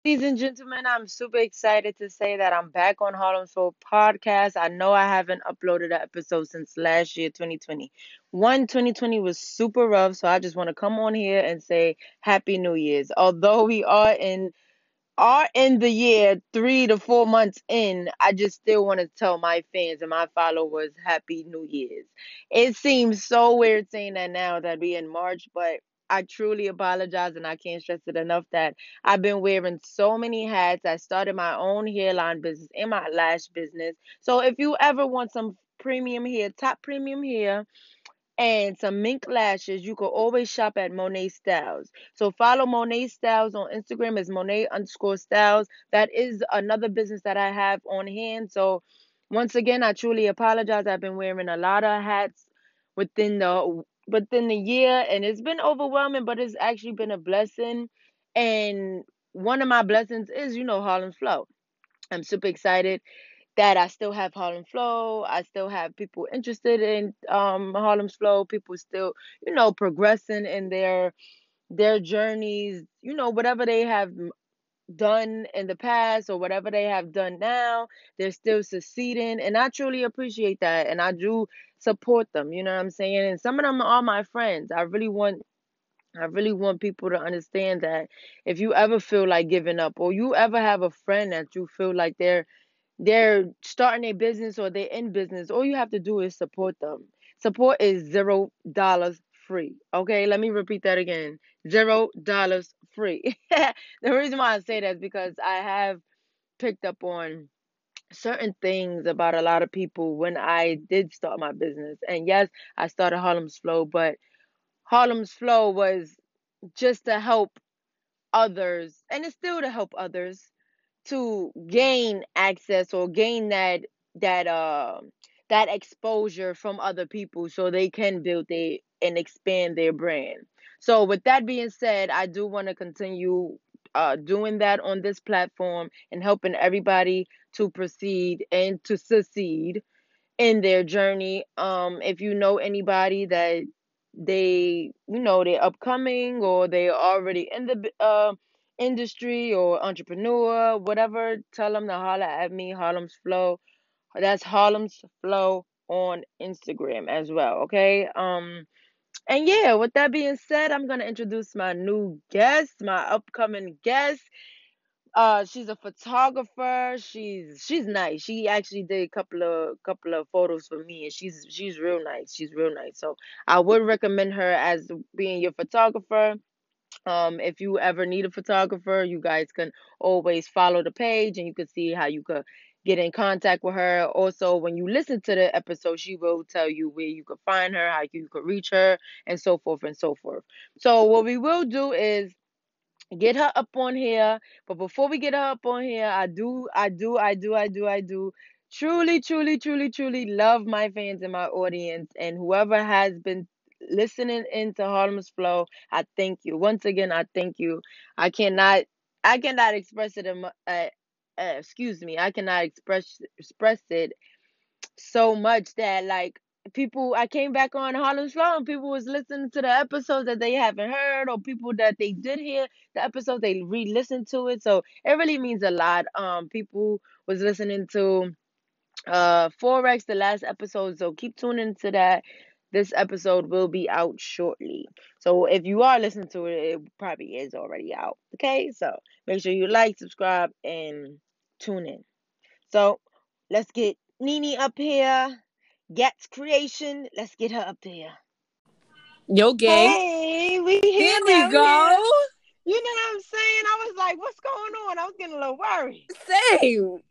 Ladies and gentlemen, I'm super excited to say that I'm back on Harlem Soul Podcast. I know I haven't uploaded an episode since last year, 2020. 2020 was super rough, so I just want to come on here and say Happy New Year's. Although we are in the year 3 to 4 months in, I just still want to tell my fans and my followers Happy New Year's. It seems so weird saying that now that we in March, but I truly apologize and I can't stress it enough that I've been wearing so many hats. I started my own hairline business and my lash business. So if you ever want some premium hair, top premium hair, and some mink lashes, you can always shop at Monet Styles. So follow Monet Styles on Instagram as Monet_Styles. That is another business that I have on hand. So once again, I truly apologize. I've been wearing a lot of hats within the year, and it's been overwhelming, but it's actually been a blessing. And one of my blessings is, Harlem's Flow. I'm super excited that I still have Harlem Flow. I still have people interested in Harlem's Flow. People still, progressing in their journeys. Whatever they have done in the past or whatever they have done now, they're still succeeding, and I truly appreciate that. And I do support them. You know what I'm saying? And some of them are my friends. I really want people to understand that if you ever feel like giving up or you ever have a friend that you feel like they're starting a business or they're in business, all you have to do is support them. Support is $0 free. Okay, let me repeat that again. $0 free. The reason why I say that is because I have picked up on certain things about a lot of people when I did start my business. And yes, I started Harlem's Flow, but Harlem's Flow was just to help others, and it's still to help others to gain access or gain that that exposure from other people so they can build and expand their brand. So with that being said, I do want to continue doing that on this platform and helping everybody to proceed and to succeed in their journey. If you know anybody that they're upcoming or they're already in the industry or entrepreneur, whatever, tell them to holler at me, Harlem's Flow. That's Harlem's Flow on Instagram as well. Okay. And yeah, with that being said, I'm gonna introduce my new guest, my upcoming guest. She's a photographer. She's nice. She actually did a couple of photos for me, and she's real nice. She's real nice. So I would recommend her as being your photographer. If you ever need a photographer, you guys can always follow the page, and you can see how you could get in contact with her. Also, when you listen to the episode, she will tell you where you could find her, how you could reach her, and so forth and so forth. So what we will do is get her up on here. But before we get her up on here, I do truly, truly, truly, truly love my fans and my audience and whoever has been listening into Harlem's Flow. I thank you. Once again, I thank you. I cannot, I cannot express it. Excuse me. I cannot express it so much that like people I came back on Harlem's Flow and people was listening to the episodes that they haven't heard or people that they did hear the episode they re-listened to it. So it really means a lot. People was listening to Forex the last episode, so keep tuning to that. This episode will be out shortly. So if you are listening to it, it probably is already out. Okay, so make sure you like, subscribe, and tune in. So let's get Nene up here. Gats Creation. Let's get her up there. Yo, gang. Hey, we here There we now. We here. go. You know what I'm saying? I was like, what's going on? I was getting a little worried. Same.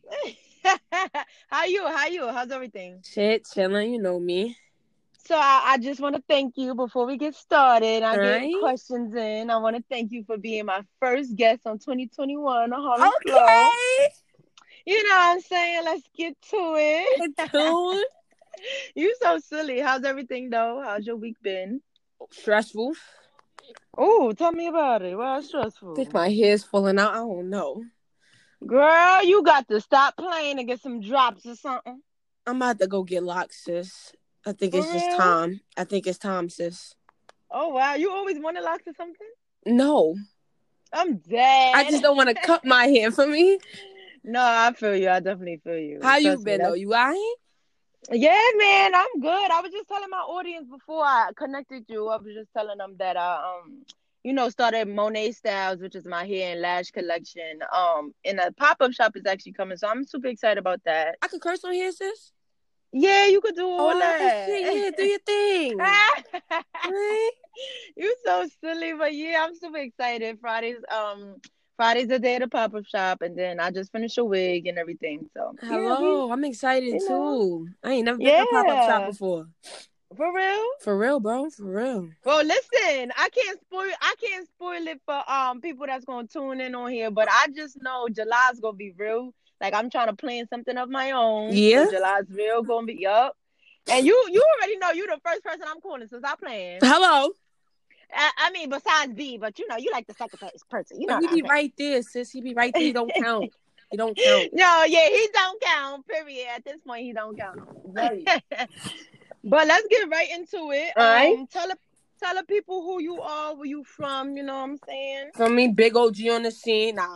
How you? How you? How's everything? Shit, chilling. You know me. So I just want to thank you before we get started. I get Alright. questions in. I want to thank you for being my first guest on 2021 on Harlem Flow. Okay. You know what I'm saying? Let's get to Get it. tuned. You so silly. How's everything though? How's your week been? Stressful. Oh, tell me about it. Well, Think stressful. my hair's falling out. I don't know. Girl, you got to stop playing and get some drops or something. I'm about to go get locks, sis. I think For it's just real? time. I think it's time, sis. Oh wow, you always wanted locks or something? No. I'm I just dead. don't want to cut my hair for me. No, I feel you. I definitely feel you. How you Trust me. been though? That's You alright? yeah, man. I'm good. I was just telling my audience before I connected you. I was just telling them that I started Monet Styles, which is my hair and lash collection. And a pop-up shop is actually coming, so I'm super excited about that. I could curse on here, sis. Yeah, you could do Oh, all all right, shit, that. yeah, do your thing. Right? You so silly, but yeah, I'm super excited. Friday's the day of the pop-up shop, and then I just finished a wig and everything. So yeah, we Hello, I'm excited you know, too. I ain't never been to a pop up shop yeah, before. for real. For real, bro. For real. Well, listen, I can't spoil it for people that's gonna tune in on here, but I just know July's gonna be real. Like I'm trying to plan something of my own, so Yeah. July's real gonna be up. And you already know you the first person I'm calling since I plan. Hello. I mean, besides B, but you like the second person. You know But what he I'm be saying? right there, sis. He be right there. He don't count. He don't count. No, yeah, he don't count. Period. At this point, he don't count. Right. But let's get right into it. All right. Tell the people who you are, where you from. You know what I'm saying? For me, big OG on the scene. Nah.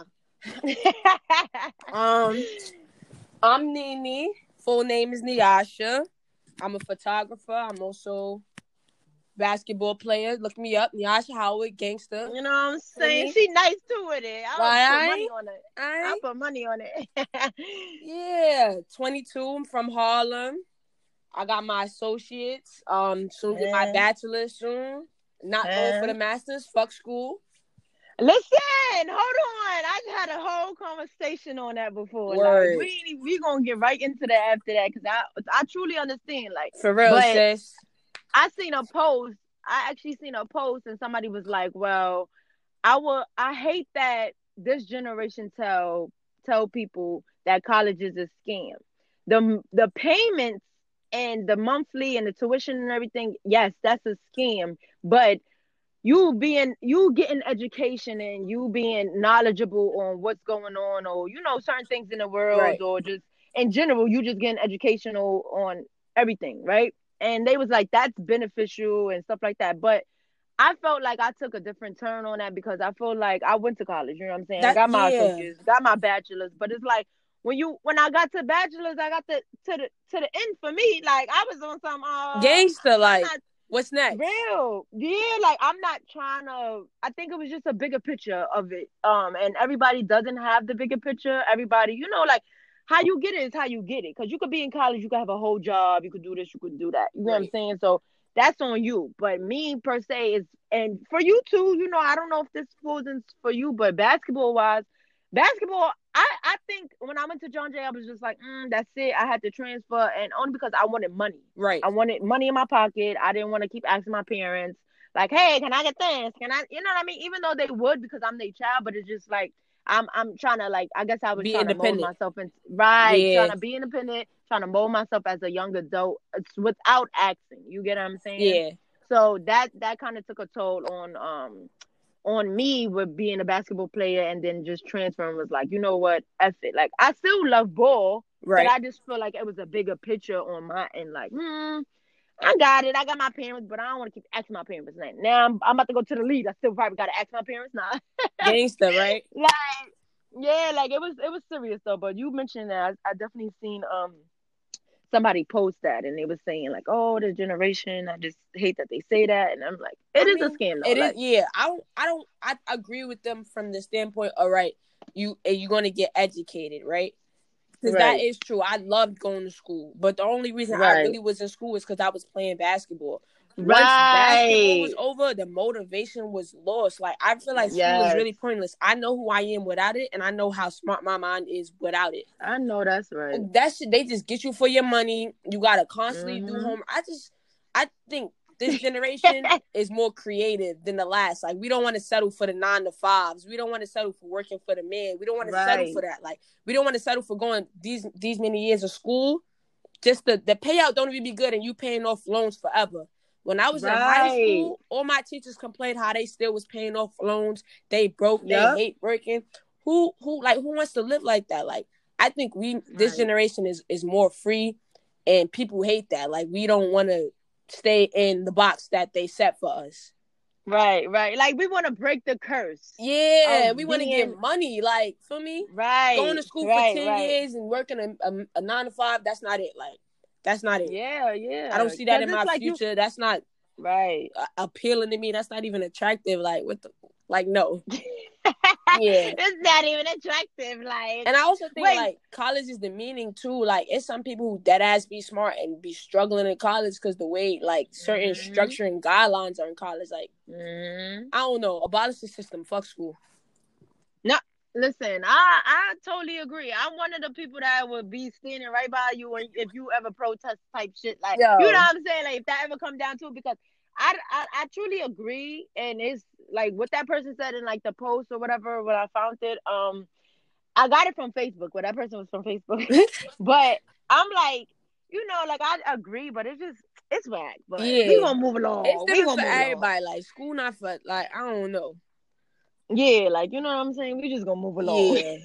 I'm Nene. Full name is Nyasha. I'm a photographer. I'm also basketball player. Look me up, Nyasha Howard, gangster. You know what I'm Feel saying? me? She nice too with it. I'll put money on it. I'll put money on it. Yeah, 22. I'm from Harlem. I got my associates. Soon get my bachelor's soon. Not going for the masters. Fuck school. Listen, hold on. I had a whole conversation on that before. Word. Like we gonna get right into that after that because I truly understand. Like for real, but sis. I actually seen a post and somebody was like, "Well, I hate that this generation tell people that college is a scam. The payments and the monthly and the tuition and everything, yes, that's a scam, but you getting education and you being knowledgeable on what's going on or certain things in the world Right. or just in general you just getting educational on everything, right? And they was like that's beneficial and stuff like that, but I felt like I took a different turn on that because I feel like I went to college, you know what I'm saying? I got my associates, got my bachelor's, but it's like when I got to bachelor's, I got to the end for me. Like I was on some gangster, like what's next? Real. Yeah, like I'm not trying to I think it was just a bigger picture of it. And everybody doesn't have the bigger picture. Everybody, like how you get it is how you get it. Cause you could be in college, you could have a whole job, you could do this, you could do that. You know what I'm saying? So that's on you. But me per se is and for you too, I don't know if this falls in for you, but basketball, I think when I went to John Jay, I was just like, that's it. I had to transfer, and only because I wanted money. Right. I wanted money in my pocket. I didn't want to keep asking my parents, like, hey, can I get this? Can I, you know what I mean? Even though they would because I'm their child, but it's just like, I'm trying to, like, I guess I was be trying to mold myself in, trying to be independent, trying to mold myself as a young adult without asking. You get what I'm saying? Yeah. So that kind of took a toll on me with being a basketball player and then just transferring was like, you know what, F it. Like I still love ball, right. but I just feel like it was a bigger picture on my end. Like, I got it. I got my parents, but I don't want to keep asking my parents. Now I'm about to go to the league. I still probably got to ask my parents now. Gangster, right? Like, yeah, like it was serious though. But you mentioned that I definitely seen somebody post that and they was saying like, oh, this generation, I just hate that they say that, and I'm like, it is a scam though. It is, yeah. I agree with them from the standpoint. All right, you're gonna get educated, right? Because that is true. I loved going to school, but the only reason I really was in school is because I was playing basketball. Once basketball was over, the motivation was lost. Like I feel like school is really pointless. I know who I am without it, and I know how smart my mind is without it. I know that's right. That shit, they just get you for your money. You gotta constantly do homework. I think this generation is more creative than the last. Like we don't want to settle for the 9 to 5s. We don't want to settle for working for the man. We don't want to settle for that. Like we don't want to settle for going these many years of school. Just the payout don't even be good, and you paying off loans forever. When I was in high school, all my teachers complained how they still was paying off loans. They broke. They hate working. Who wants to live like that? Like I think this generation is more free, and people hate that. Like we don't want to stay in the box that they set for us. Right, right. Like we want to break the curse Yeah, we of want to get being money. Like, for me, going right, to school for right, 10 right. years and working a 9 to 5, that's not it. Like, that's not it. Yeah, I don't yeah. see that Because in it's my like you future. That's not right. appealing to me. That's not even attractive. Like, what the, like, no. Yeah. It's not even attractive. Like, And I also think wait. like college is demeaning too. Like, it's some people who dead ass be smart and be struggling in college because the way like certain Mm-hmm. structure and guidelines are in college. Like, Mm-hmm. I don't know. Abolish the system. Fuck school. No, listen, I totally agree. I'm one of the people that would be standing right by you when if you ever protest type shit. Like, you know Yo. what I'm saying? Like, if that ever come down to it, because I truly agree, and it's like what that person said in like the post or whatever when I found it. I got it from Facebook. Well, that person was from Facebook, but I'm like, like I agree, but it's whack. But we Yeah. gonna move It's along. We different gonna for move along. everybody. Like, school not for, like, I don't know. Yeah, like you know what I'm saying. We just gonna move along. Yeah.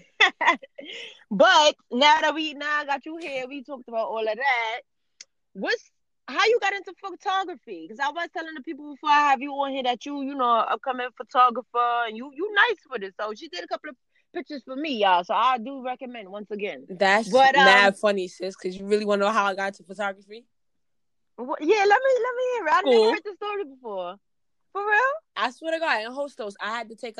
But now I got you here, we talked about all of that. What's how you got into photography? Because I was telling the people before I have you on here that upcoming photographer, and you nice with it. So she did a couple of pictures for me, y'all. So I do recommend once again. That's But mad funny, sis, because you really want to know how I got into photography? yeah, let me hear it. I never School. heard the story before. For real? I swear to God, in Hostos, I had to take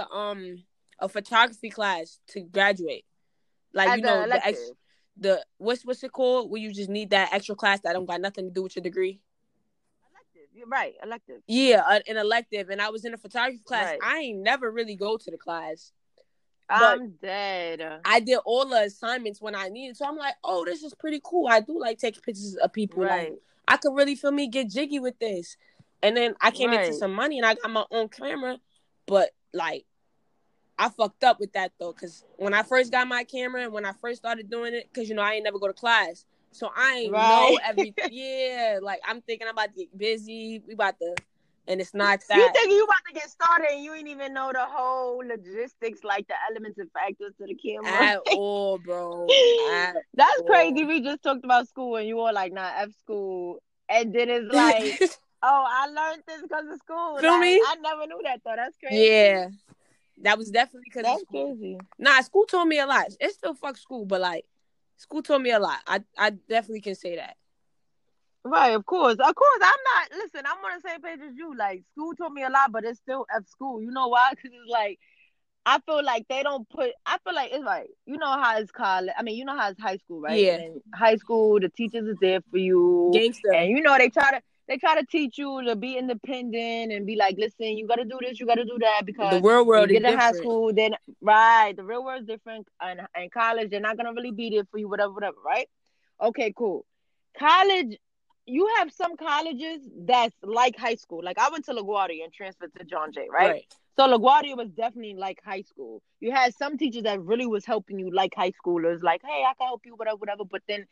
a photography class to graduate. Like, As an elective. the what's it called? Where you just need that extra class that don't got nothing to do with your degree. Elective. You're right. Elective. Yeah, an elective, and I was in a photography class. Right. I ain't never really go to the class, but I'm dead. I did all the assignments when I needed. So I'm like, oh, this is pretty cool. I do like taking pictures of people. Like, Right. I could really feel me get jiggy with this. And then I came into Right. some money and I got my own camera, but like, I fucked up with that though, because when I first got my camera and when I first started doing it, because I ain't never go to class, so I ain't know Right. everything. Yeah, like I'm thinking I'm about to get busy. We about to, and it's not You that think you about to get started and you ain't even know the whole logistics, like the elements and factors to the camera. at all, bro. At That's all. crazy. We just talked about school and you were like, nah, F school. And then it's like, oh, I learned this because of school. Feel Like, me? I never knew that though. That's crazy. Yeah, that was definitely because of That's school. crazy. Nah, school taught me a lot. It still fuck school, but like, school taught me a lot. I definitely can say that. Right, of course. Of course. Listen, I'm on the same page as you. Like, school taught me a lot, but it's still F school. You know why? Because it's like, I feel like they don't put. I feel like it's like how it's college. I mean, you know how it's high school, right? And Yeah, then high school, the teachers is there for you, gangster. and they try to teach you to be independent and be like, listen, you got to do this, you got to do that, The because real when you world is get to high different. school, then right, the real world is different, and college, they're not gonna really be there for you, whatever, whatever, right? Okay, cool. College, you have some colleges that's like high school. Like I went to LaGuardia and transferred to John Jay, right? Right. So LaGuardia was definitely like high school. You had some teachers that really was helping you like high schoolers, like, hey, I can help you, whatever, whatever. But then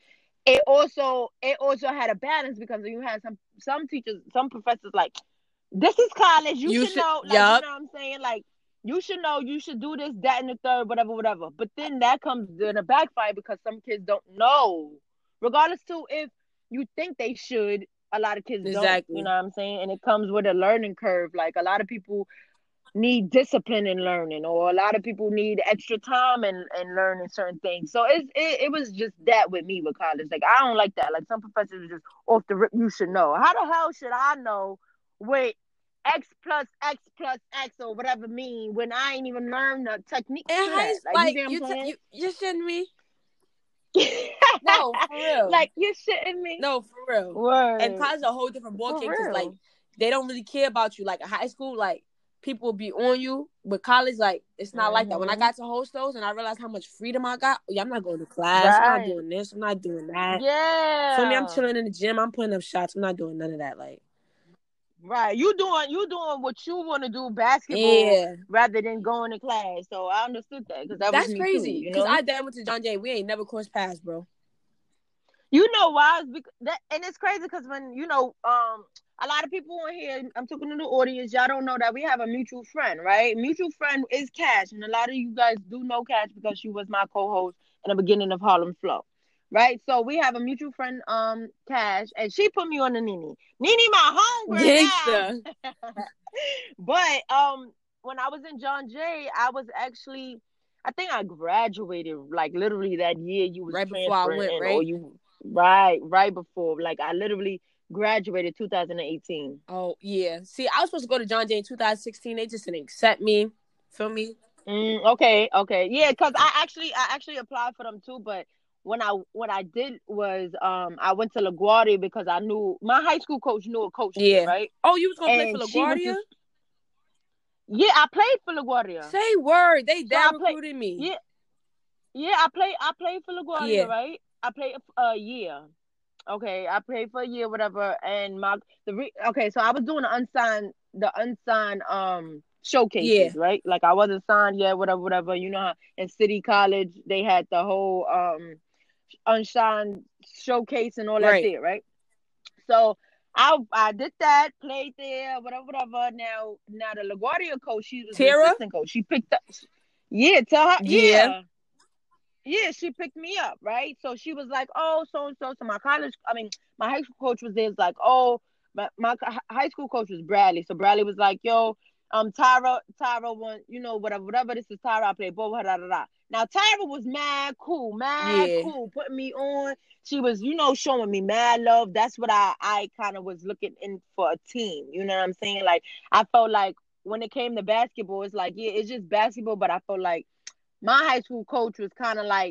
it also had a balance because you had some teachers, some professors like, this is college. You You should should. know, like, you Yup. know what I'm saying? Like, you should know, you should do this, that, and the third, whatever, whatever. But then that comes in a backfire because some kids don't know. Regardless to if you think they should, a lot of kids don't. You know Exactly. what I'm saying? And it comes with a learning curve. Like a lot of people need discipline in learning, or a lot of people need extra time and learning certain things. So it was just that with me with college. Like I don't like that. Like some professors are just off the rip. You should know. How the hell should I know what x plus x or whatever mean when I ain't even learned the techniques In to that? Like you like see what I'm saying? you shitting me? No, for real. Like you're shitting me. No, for real. And Word. college is a whole different ball For game because like real. they don't really care about you. Like in high school, like people will be on you, but college, like it's not like that. When I Mm-hmm. got to hostels and I realized how much freedom I got, yeah, I'm not going to class. I'm not Right. doing this. I'm not doing that. For me, I'm Yeah. chilling in the gym. I'm putting up shots. I'm not doing none of that. Like, Right. You doing what you want to do, basketball, yeah, rather than going to class. So I understood that because that was that's me too, crazy. you Cause know? I done went to John Jay. We ain't never crossed paths, bro. You know why? And it's crazy because when, a lot of people on here, I'm talking to the audience, y'all don't know that we have a mutual friend, right? Mutual friend is Cash. And a lot of you guys do know Cash because she was my co-host in the beginning of Harlem Flow. right? So we have a mutual friend, Cash, and she put me on the Nene. Nene, my homegirl Gangsta. now. But when I was in John Jay, I was actually, I think I graduated like literally that year you was Right before I transferring went, in, or right? you right before. Like I literally graduated 2018. Oh yeah. See, I was supposed to go to John Jay in 2016. They just didn't accept me. Feel me? Okay, yeah, because I actually applied for them too, but what I did was I went to LaGuardia because I knew my high school coach knew a coach there, Yeah. right? Oh, you was gonna play for And she went to LaGuardia? yeah, I played for LaGuardia. Say word. They So dad I played recruited me. yeah, yeah, I played for LaGuardia, Yeah. right? I played a year. Okay, I played for a year, whatever. And okay, so I was doing the unsigned Yeah. showcases, right? Like I wasn't signed yet, whatever, whatever. You know how in City College they had the whole unsigned showcase and all that Right. there, right? So I did that, played there, whatever, whatever. Now the LaGuardia coach, she was the Tara? assistant coach. She picked up, yeah, tell her, Yeah. yeah. Yeah, she picked me up, right? So she was like, "Oh, so and so." So my college, I mean, my high school coach was there. Was like, "Oh, my high school coach was Bradley." So Bradley was like, "Yo, Tyra want, whatever, whatever. This is Tyra. I play ball, da da da." Now Tyra was mad Yeah. cool, putting me on. She was, showing me mad love. That's what I kind of was looking in for a team. You know what I'm saying? Like I felt like when it came to basketball, it's like yeah, it's just basketball, but I felt like my high school coach was kind of like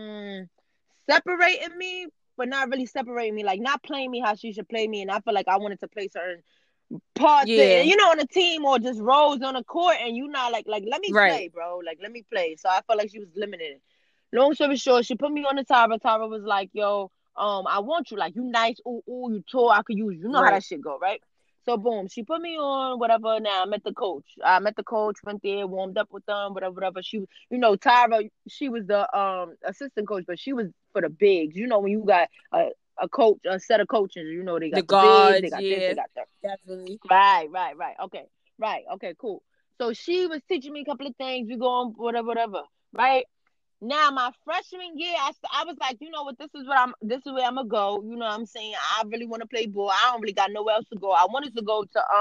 separating me, but not really separating me, like not playing me how she should play me. And I feel like I wanted to play certain parts, Yeah. on a team or just roles on a court, and you not like let me Right. play, bro. Like let me play. So I felt like she was limited. Long story short, she put me on the Tyra. Tyra was like, "Yo, I want you. Like you nice, ooh, you tall. I could use you. You know how Right. that shit go, right?" So boom, she put me on whatever. Now I met the coach. Went there, warmed up with them, whatever, whatever. Tyra, she was the assistant coach, but she was for the bigs. When you got a coach, a set of coaches, they The got the bigs, they guards, got this, they yeah. got that. Definitely. Right. Okay, right. Okay, cool. So she was teaching me a couple of things. We go on whatever, whatever. Right now, my freshman year, I was like, you know what, this is where I'm gonna go. You know what I'm saying? I really want to play ball. I don't really got nowhere else to go. I wanted to go to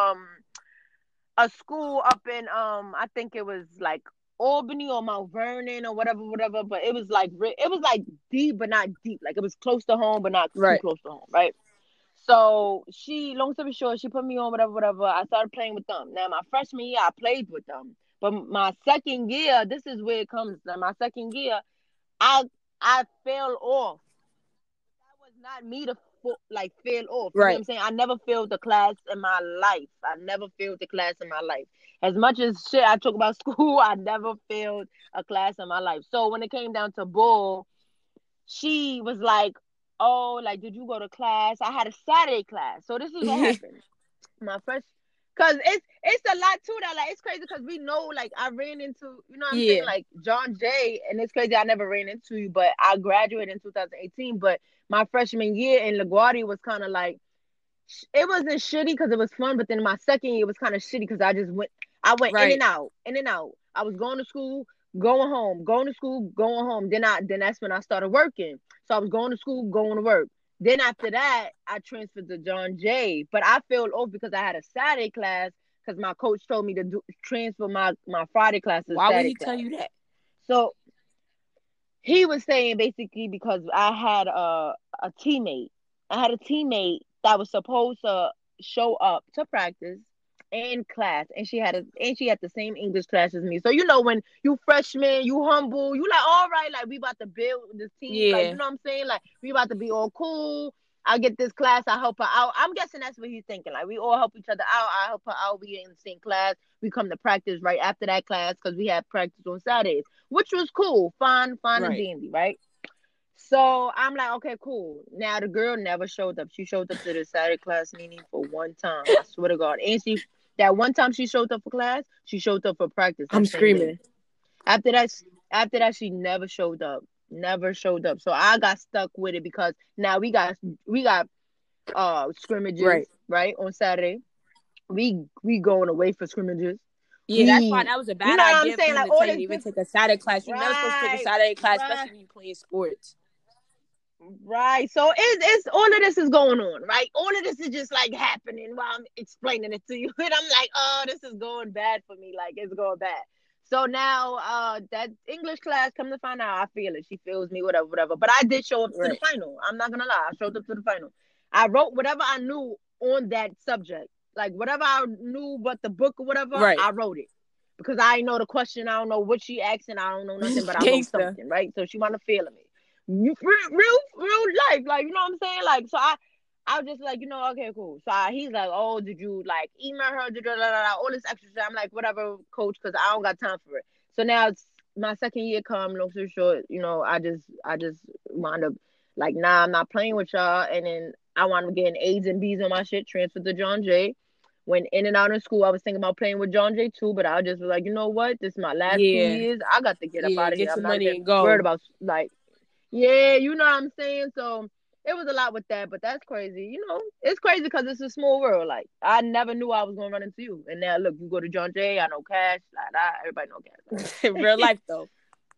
a school up in I think it was like Albany or Mount Vernon or whatever, whatever. But it was like deep, but not deep. Like it was close to home, but not too Right. close to home, right? So long story short, she put me on whatever, whatever. I started playing with them. Now my freshman year, I played with them, but my second year, this is where it comes. Now my second year, I I fell off. That was not me to like fail off. You know what Right. I'm saying? I never failed the class in my life. I never failed the class in my life. As much as shit I talk about school, I never failed a class in my life. So when it came down to bull, she was like, "Oh, like, did you go to class?" I had a Saturday class. So this is what happened. My first, cause it's a lot to that. Like it's crazy because we know, like I ran into, what I'm saying, Yeah. like John Jay, and it's crazy I never ran into you, but I graduated in 2018. But my freshman year in LaGuardia was kind of like it wasn't shitty because it was fun, but then my second year was kind of shitty because I went in and Right. out, in and out. I was going to school, going home, going to school, going home. Then that's when I started working. So I was going to school, going to work. Then after that, I transferred to John Jay, but I failed off because I had a Saturday class because my coach told me to transfer my Friday class to Why would Saturday he tell class. you that? So he was saying basically because I had a teammate. I had a teammate that was supposed to show up to practice and class, and she had the same English class as me. So when you freshman, you humble, you like all right, like we about to build this team, like Yeah. what I'm saying, like we about to be all cool. I get this class, I help her out. I'm guessing that's what he's thinking. Like we all help each other out. I help her out. We in the same class. We come to practice right after that class because we had practice on Saturdays, which was cool, fine and Right. dandy, right? So I'm like, okay, cool. Now the girl never showed up. She showed up to the Saturday class meeting for one time. I swear to God. And that one time she showed up for class, she showed up for practice I'm that same day. screaming. After that, she never showed up. Never showed up. So I got stuck with it because now we got scrimmages, Right. right, on Saturday. We going away for scrimmages. Yeah, that's why We, that was a you bad know what I'm idea for saying? him Like to all tell you this to even different, take a Saturday class. You're never supposed to take a right, Saturday class, right. especially when you're playing sports. Right. So it's all of this is going on, right? All of this is just like happening while I'm explaining it to you. And I'm like, oh, this is going bad for me. Like it's going bad. So now that English class, come to find out, I feel it. She feels me, whatever, whatever. But I did show up to the Right. final. I'm not gonna lie. I showed up to the final. I wrote whatever I knew on that subject. Like whatever I knew but the book or whatever, Right. I wrote it. Because I know the question, I don't know what she asked, and I don't know nothing, but I wrote Gangster. something, right? So she wanna feel me. Real life, like you know what I'm saying, like so I was just like, okay, cool. So he's like, oh, did you like email her, all this extra shit. I'm like, whatever, coach, because I don't got time for it. So now it's my second year come, long story short, I just wound up like, nah, I'm not playing with y'all, and then I wound up getting A's and B's on my shit, transferred to John Jay. Went in and out of school. I was thinking about playing with John Jay too, but I just was like, you know what? This is my last 2 years. I got to get up Yeah. out of here. Get I'm your not money even and worried go. about like, yeah, you know what I'm saying? So it was a lot with that, but that's crazy. It's crazy because it's a small world. Like I never knew I was gonna run into you, and now look, you go to John Jay. I know Cash. Everybody know Cash. Real life though.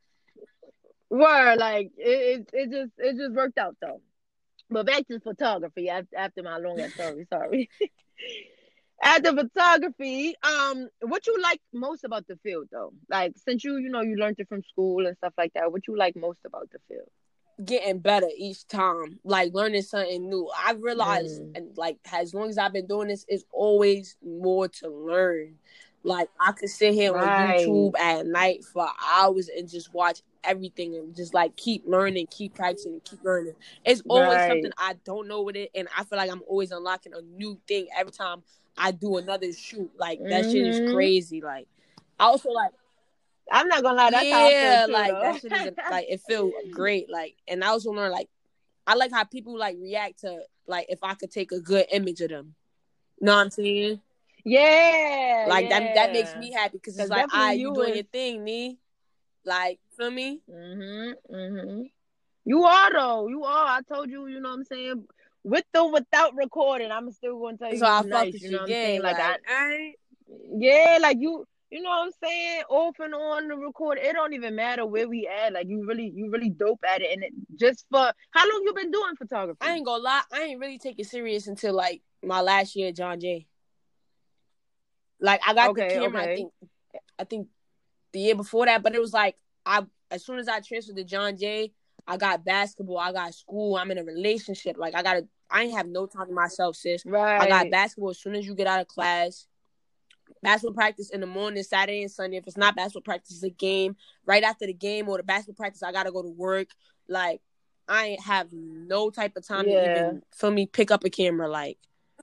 Word, like it just worked out though. But back to photography after my long ass story. Sorry. After photography, what you like most about the field though? Like since you learned it from school and stuff like that, what you like most about the field? Getting better each time, like learning something new. I realized, Mm, and like as long as I've been doing this, it's always more to learn. Like I could sit here on right, YouTube at night for hours and just watch everything and just like keep learning, keep practicing, and keep learning. It's always something right. I don't know with it, and I feel like I'm always unlocking a new thing every time I do another shoot. Like that shit is Hmm. crazy. Like I also like. I'm not gonna lie, that's how I feel Yeah, too, like though. that shit isn't like it feel great. Like, and I also learn like I like how people like react to like if I could take a good image of them. Know what I'm saying? Yeah, Like that makes yeah. me happy because it's Cause like, definitely you you doing is. your thing, me. Like, feel me? Hmm. You are though. You are. I told you. You know what I'm saying. With or without recording, I'm still gonna tell So you I you fuck nice. with You know your what I'm saying. game. Like Like, I yeah, like you. You know what I'm saying? Off and on the record, it don't even matter where we at. Like you really dope at it. And just for how long you been doing photography? ain't gonna lie, I ain't really take it serious until like my last year at John Jay. Like I got the Okay, camera, okay. I think the year before that, but it was like I as soon as I transferred to John Jay, I got basketball, I got school, I'm in a relationship. Like I ain't have no time to myself, sis. I got Right. basketball as soon as you get out of class. Basketball practice in the morning, Saturday and Sunday. If it's not basketball practice, it's a game. Right after the game or the basketball practice, I gotta go to work. Like I ain't have no type of time to Yeah. even feel me pick up a camera, like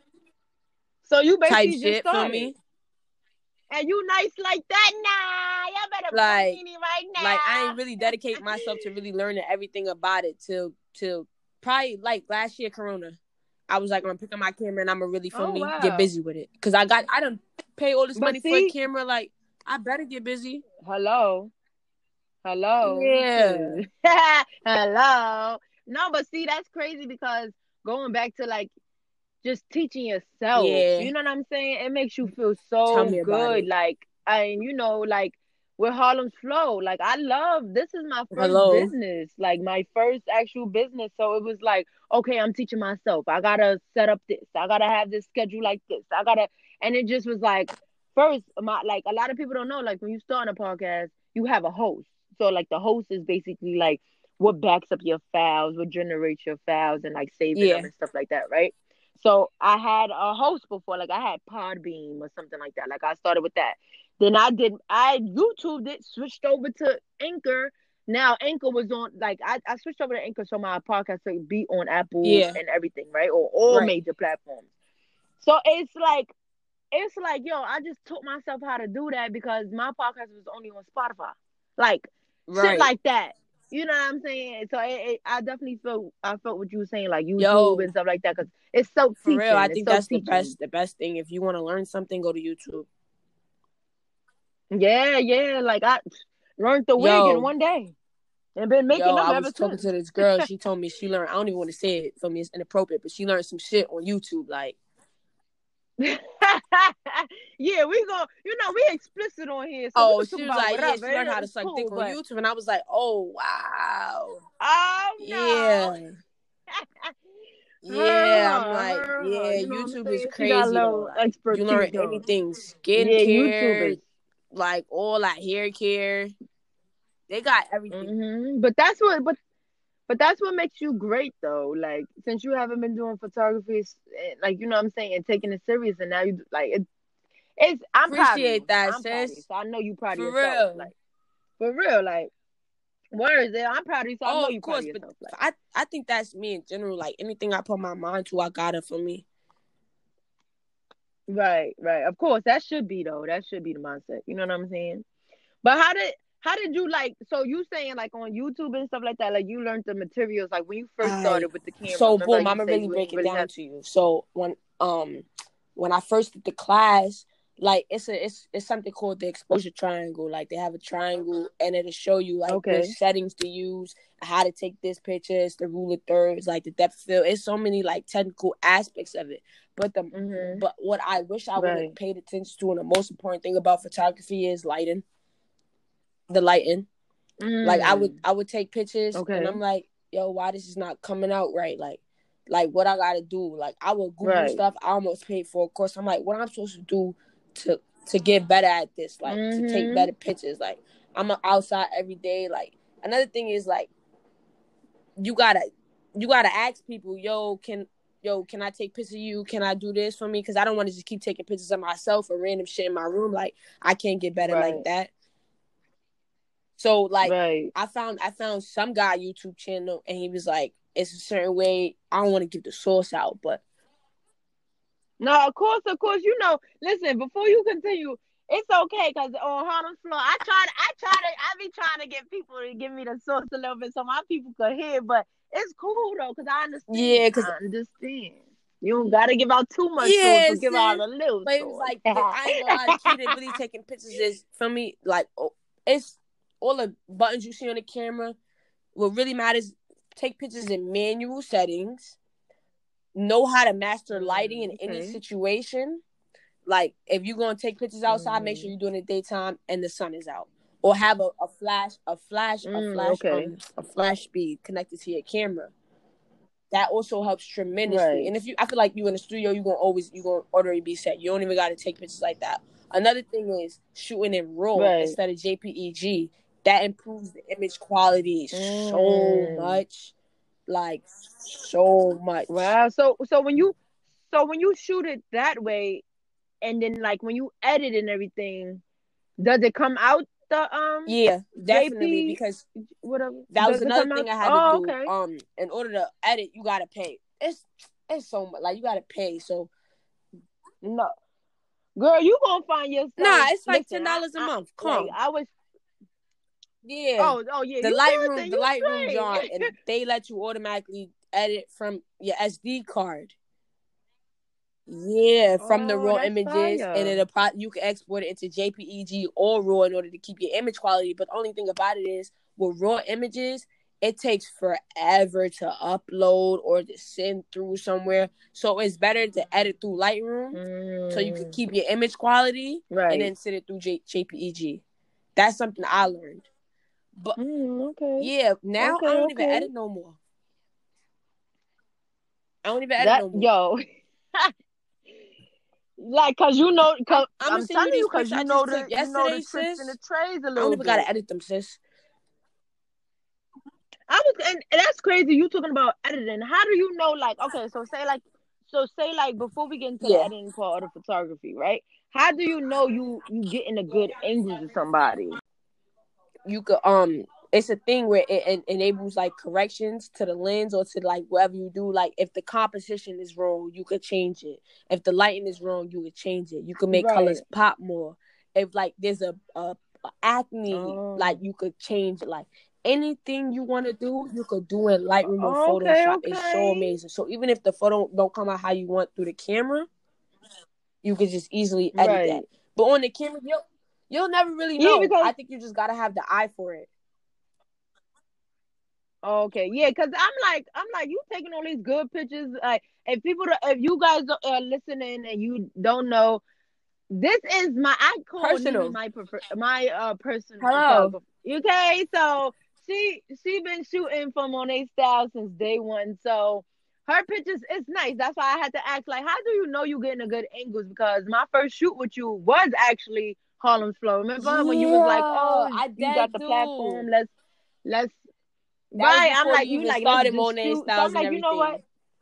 So you type basically just shit. Feel started. me? And you nice like that? Nah, y'all better book Like me right I ain't now. really dedicate myself to really learning everything about it till probably like last year Corona. I was like, I'm gonna pick up my camera and I'm gonna really feel Oh me get wow. busy with it because I done pay all this But money for a see, camera. Like I better get busy. hello, hello, Yeah, shoot. Hello. No, but see, that's crazy because going back to like just teaching yourself, yeah. you know what I'm saying? It makes you feel Tell so me about good. it. Like, and like with Harlem's Flow, like I love this is my first Hello. business, like my first actual business. So it was like, okay, I'm teaching myself. I gotta set up this. I gotta have this schedule like this. And it just was like, first, like a lot of people don't know, like when you start a podcast, you have a host. So like the host is basically like what backs up your files, what generates your files, and like saving them Yeah. and stuff like that, right? So I had a host before, like I had Podbeam or something like that. Like I started with that. Then I YouTubed it, switched over to Anchor. Now Anchor was on, like I switched over to Anchor so my podcast could be on Apple Yeah. and everything, right? Or all Right. major platforms. So it's like, yo, I just taught myself how to do that because my podcast was only on Spotify. Like shit Right. like that. You know what I'm saying? So I definitely I felt what you were saying, like YouTube Yo, and stuff like that, because it's self for real, I teaching. It's think self that's the teaching. best thing. If you want to learn something, go to YouTube. Yeah, yeah. Like I learned the wig in Yo, one day and been making them I ever was talking since. to this girl. She told me she learned. I don't even want to say it for me. It's inappropriate, but she learned some shit on YouTube. Like, Yeah, we explicit on here, so we oh, can talk she was about like, yeah, whatever. she learned how to It's suck cool, dick on but YouTube, and I was like, oh wow, oh no. yeah. Yeah, I'm like, Her. yeah, You know what I'm YouTube is saying? She got a crazy though. little Like, you expertise learn on. anything, Yeah, YouTube skincare, is. like all that hair care. They got everything. But that's what makes you great though. Like since you haven't been doing photography, like you know what I'm saying, and taking it serious, and now you like it's. I'm proud of Appreciate you. that, I'm proud of you. sis. So I know you proud of For yourself. real. Like for real. Like words. I'm proud of you. So I Oh, know of you proud of course, but yourself. Like I think that's me in general. Like anything I put my mind to, I got it for me. right, right. Of course, that should be though. That should be the mindset. You know what I'm saying? But how did you like? So you saying like on YouTube and stuff like that? Like you learned the materials like when you first I started with the camera. so Remember boom, like you I'ma said really you break ain't it really down have. to you. So when I first did the class, like it's something called the exposure triangle. Like they have a triangle and it'll show you like which Okay. settings to use, how to take this pictures, the rule of thirds, like the depth of field. It's so many like technical aspects of it. Mhm. But what I wish I would have Right. paid attention to, and the most important thing about photography is lighting. The lighting. Like Mm. I would take pictures and Okay. I'm like, yo, why this is not coming out right? Like what I gotta do. Like I will Google Right. stuff I almost paid for. Of course, I'm like, what I'm supposed to do to get better at this, like to take Mhm. better pictures. Like I'm outside every day. Like another thing is like you gotta ask people, can I take pictures of you? Can I do this for me? Because I don't want to just keep taking pictures of myself or random shit in my room. Like I can't get better like Right. that. So like Right. I found some guy YouTube channel and he was like, it's a certain way. I don't want to give the source out, but No, of course. You know. Listen, before you continue, it's okay because on Harlem's floor, I be trying to get people to give me the source a little bit so my people could hear. But it's cool though because I understand. yeah, cause I understand. You don't gotta give out too much source, yeah, but give out sis. a little But it was source. like I ain't gonna lie, the key to really taking pictures is for me like it's all the buttons you see on the camera. What really matters, take pictures in manual settings. Know how to master lighting in any Okay. situation. Like if you're gonna take pictures outside, make sure Mm. you're doing it daytime and the sun is out. Or have Okay. a flash speed connected to your camera. That also helps tremendously. Right. And if you I feel like you in the studio, you gonna already be set. You don't even gotta take pictures like that. Another thing is shooting in RAW Right. instead of JPEG. That improves the image quality so Mm. much. Like so much. Wow. So when you shoot it that way, and then like when you edit and everything, does it come out the Yeah, definitely. JP Because whatever? that was Does it another come out? thing I had to Oh, do. okay. In order to edit, you gotta pay. It's so much. Like you gotta pay. So No, girl, you gonna find nah, yourself. it's like Listen, $10 a I month. like Come, I was. yeah. Oh yeah, you good then? The You Lightroom, straight. John, and they let you automatically edit from your SD card. Yeah, from the Oh, raw that's images, and fire. you can export it into JPEG or RAW in order to keep your image quality. But the only thing about it is, with raw images, it takes forever to upload or to send through somewhere. So it's better to edit through Lightroom, so you can Mm, keep your image quality, and right. then send it through JPEG. That's something I learned. But Okay. yeah, now I Okay. don't even Okay. edit no more. I don't even edit That no more. yo. Like, cause cause I'm gonna I'm send telling you these you, cause pictures I just took you know the yesterday, tricks and the sis. trades a I don't little even gotta bit. edit them, sis. And that's crazy. You talking about editing? How do you know? Like, okay, so say like before we get into the Yeah, editing part of the photography, right? How do you know you getting a good angles of somebody? you could it's a thing where it enables like corrections to the lens or to like whatever you do. Like if the composition is wrong, you could change it. If the lighting is wrong, you could change it. You could make Right. colors pop more. If like there's a acne, like Oh. you could change it. Like anything you want to do, you could do in Lightroom or Okay. Photoshop. It's so Okay. amazing. So even if the photo don't come out how you want through the camera, you could just easily edit that. Right. But on the camera, you'll never really Yeah, know. because I think you just gotta have the eye for it. okay, yeah, because I'm like you taking all these good pictures. Like, if you guys are listening and you don't know, this is I call Nina Personal. my personal Hello. photographer. Okay, she been shooting for Monet Style since day one. So her pictures, it's nice. That's why I had to ask, like, how do you know you getting a good angles? Because my first shoot with you was actually Harlem's Flow. Remember when you was like, Yeah, oh, I you dead got the platform, do. let's That was right. I'm before like, we you even like, let's started just Monet shoot. So I'm Styles and like, you know what? everything.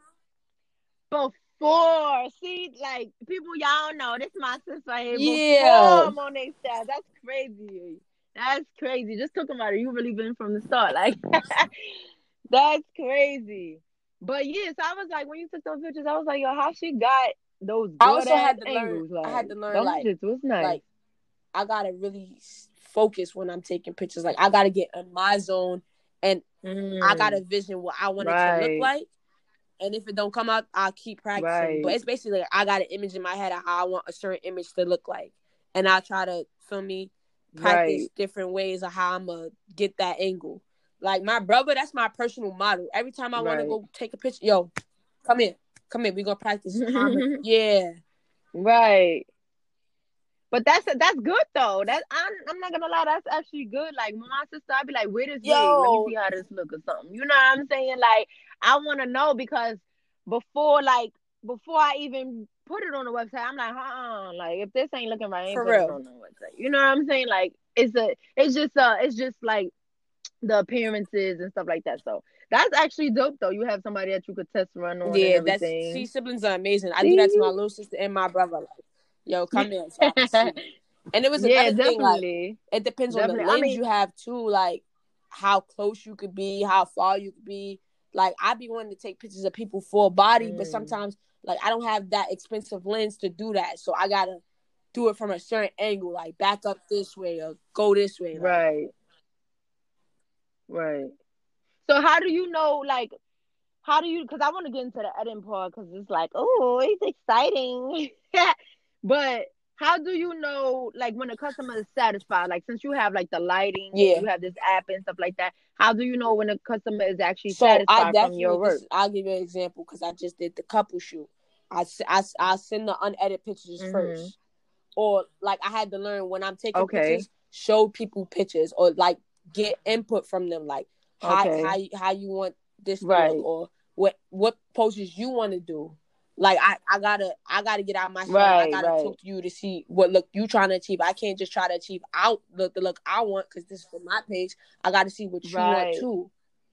Before, see, like people y'all know this my sister here Yeah. before Monet Style. That's crazy. That's crazy. Just talking about it. You really been from the start. Like that's crazy. But yes, I was like, when you took those pictures, I was like, yo, how she got those I good also ass had to learn. angles? I Like had to learn them shits was nice. like I gotta really focus when I'm taking pictures. Like I gotta get in my zone, and I gotta vision what I want it to look Right, like. And if it don't come out, I'll keep practicing. But right, it's basically like I got an image in my head of how I want a certain image to look like, and I try to feel me practice right, different ways of how I'm gonna get that angle. Like my brother, that's my personal model. Every time I want to right. go take a picture, yo, come here, we gonna practice. Yeah, Right. But that's good though. I'm not gonna lie, that's actually good. Like my sister, I'd be like, wear this wig. Let me yo, see how this look or something. You know what I'm saying? Like I wanna know because before like before I even put it on the website, I'm like, like if this ain't looking right, I ain't for putting it real. on the website. You know what I'm saying? Like it's just like the appearances and stuff like that. So that's actually dope though. You have somebody that you could test run on and Yeah, see, everything. siblings are amazing. I do that to my See? little sister and my brother. Like, yo, come here so I can see. And it was Yeah, another thing, like, definitely. it depends on the Definitely. I lens mean, you have too, like how close you could be, how far you could be. Like I be wanting to take pictures of people full body, but mm, sometimes like I don't have that expensive lens to do that. So I gotta do it from a certain angle, like back up this way or go this way. Like right, right. So how do you know, like, how do you, because I want to get into the editing part because it's like, oh, it's exciting. But how do you know, like, when a customer is satisfied? Like, since you have, like, the lighting and yeah. you have this app and stuff like that, how do you know when a customer is actually So I satisfied from your definitely work? I'll give you an example because I just did the couple shoot. I send the unedited pictures Mm-hmm. first, or like I had to learn when I'm taking Okay, pictures, show people pictures or like get input from them, like okay, how you want this to look, right, or what poses you want to do. Like I gotta get out my shell and I right, gotta right, talk to you to see what look you trying to achieve. I can't just try to achieve out the look I want because this is for my page. I gotta see what you want right. too.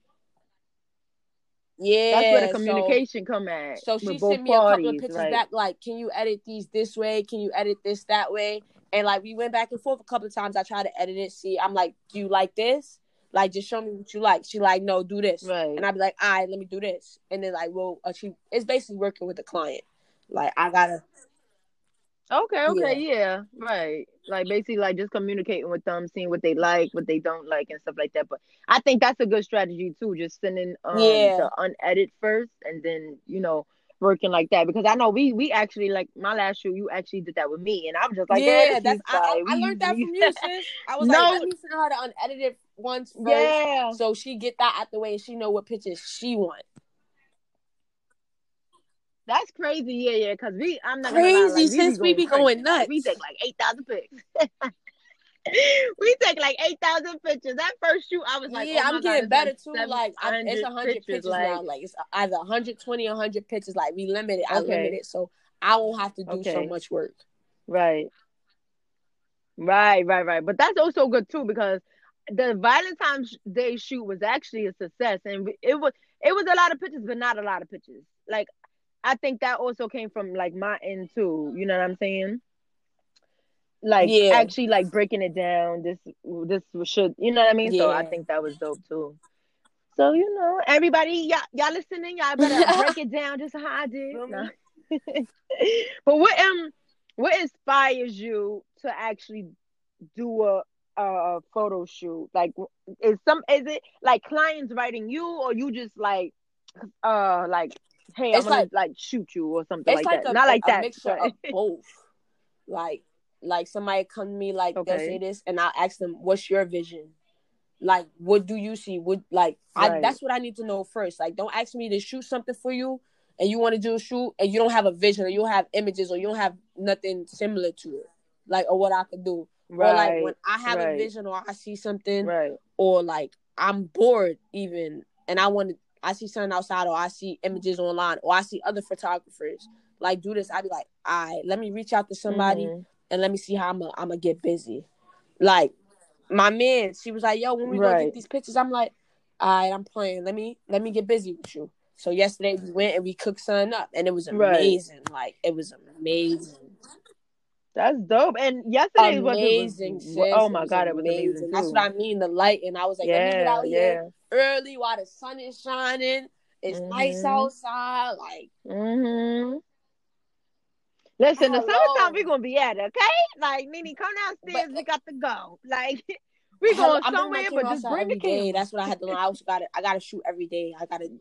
That's where the Yeah, communication come at so she with sent both me a couple of parties, pictures right? back, like, can you edit these this way? Can you edit this that way? And like we went back and forth a couple of times. I tried to edit it. See, I'm like, do you like this? Like, just show me what you like. She like, no, do this. Right. And I'd be like, all right, let me do this. And then like, well, achieve. It's basically working with the client. Like I gotta, Okay, okay, yeah, yeah, right. Like basically like just communicating with them, seeing what they like, what they don't like and stuff like that. But I think that's a good strategy too, just sending yeah, the unedited first and then, working like that. Because I know we actually like my last shoot, you actually did that with me and I was just like, girl, yeah. this That's is fire. We I learned using that these from you, sis. I was like, let no me send her the unedited ones first, yeah. so she get that out the way and she know what pictures she want. That's crazy, yeah, because I'm not gonna lie, Crazy, like we be sis. We going be crazy. going Like we take nuts. like 8,000 pics. We take like 8,000 pictures. That first shoot, I was like, Yeah, oh I'm my God, getting it's like better too. Like it's 700 100 pictures. pictures Like, now. Like it's either 120 or 100 pictures. Like we limit it. I limit okay, it so I won't have to do so okay, much work. right, right. But that's also good too because the Valentine's Day shoot was actually a success, and it was a lot of pictures, but not a lot of pictures. Like, I think that also came from like my end too. You know what I'm saying? Like Yeah, actually like breaking it down. This should, you know what I mean? So I yeah. think that was dope too. So everybody, y'all listening, y'all better break it down just how I did. Feel No. me? But what inspires you to actually do a photo shoot? Like is it like clients writing you or you just like hey, I It's want to like like shoot you or something it's like like that. Not like a that, mixture but of both. Like somebody come to me, like they'll say okay. this, and I'll ask them, "What's your vision? Like, what do you see? What like I Right. That's what I need to know first. Like, don't ask me to shoot something for you and you want to do a shoot and you don't have a vision or you don't have images or you don't have nothing similar to it. Like, or what I could do. Or like when Right. I have a Right. vision or I see something Right. or like I'm bored even, and I see something outside, or I see images online, or I see other photographers like do this. I'd be like, all right, let me reach out to somebody and let me see how I'm gonna get busy. Like my man, she was like, yo, when we gonna get Right. these pictures? I'm like, all right, I'm playing. Let me get busy with you. So yesterday we went and we cooked something up, and it was Right. amazing. Like it was amazing. That's dope. And yesterday Amazing, oh sis. It my was God, it was amazing amazing. That's what too. I mean, the light. And I was like, let me get Yeah, out here yeah. early while the sun is shining. It's nice Mhm. outside. Like, Mhm. Listen, the summertime we hello. gonna be at it, okay? Like, Nene, come But downstairs. We got to go. Like, we hello, going I'm bringing my somewhere, but camera just outside bring the every day. camera. That's what I had to learn. I gotta shoot every day. I gotta.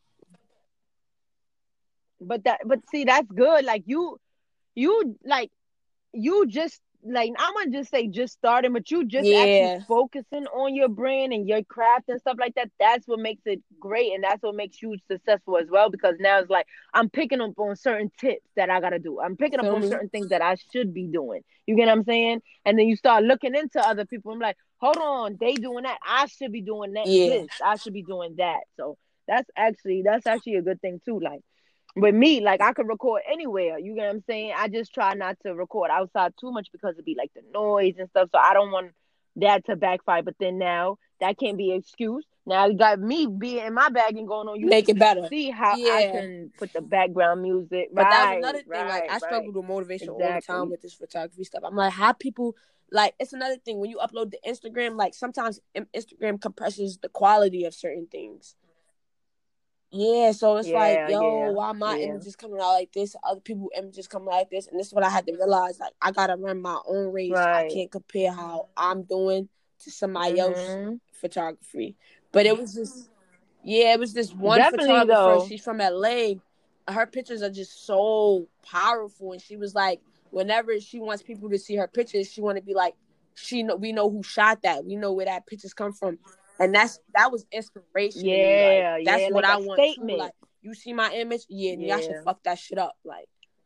But see, that's good. Like you like you just like I'm gonna just say just starting, but you just actually Yeah, focusing on your brand and your craft and stuff like that. That's what makes it great, and that's what makes you successful as well. Because now it's like I'm picking up on certain tips that I gotta do. I'm picking up feel on me? certain things that I should be doing. You get what I'm saying? And then you start looking into other people. I'm like, hold on, they doing that. I should be doing that. Yeah. This I should be doing that. So that's actually a good thing too. Like with me, like I could record anywhere. You get what I'm saying? I just try not to record outside too much because it'd be like the noise and stuff. So I don't want that to backfire. But then now that can't be an excuse. Now you got me being in my bag and going on Make YouTube it just to better. see how I Yeah. can put the background music. But that was Right, another thing. Like right, I right. struggle with motivation all the time Exactly. with this photography stuff. I'm like, how people like it's another thing when you upload to Instagram. Like sometimes Instagram compresses the quality of certain things. Yeah, so it's like, Yeah, yo, yeah, why my yeah. images coming out like this? Other people images coming out like this, and this is what I had to realize. Like I gotta run my own race. I Right. can't compare how I'm doing to somebody else Mm-hmm. photography. But it was just yeah, it was this one Definitely photographer. though. She's from LA. Her pictures are just so powerful, and she was like, whenever she wants people to see her pictures, she want to be like, we know who shot that. We know where that pictures come from, and that was inspiration to me. Like Yeah, that's yeah, what like I a want too. statement. Like you see my image, yeah, and y'all should Yeah. fuck that shit up. Like